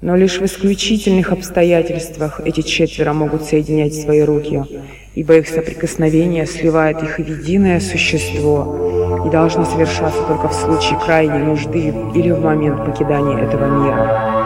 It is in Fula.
Но лишь в исключительных обстоятельствах эти четверо могут соединять свои руки, ибо их соприкосновение сливает их в единое существо и должно совершаться только в случае крайней нужды или в момент покидания этого мира.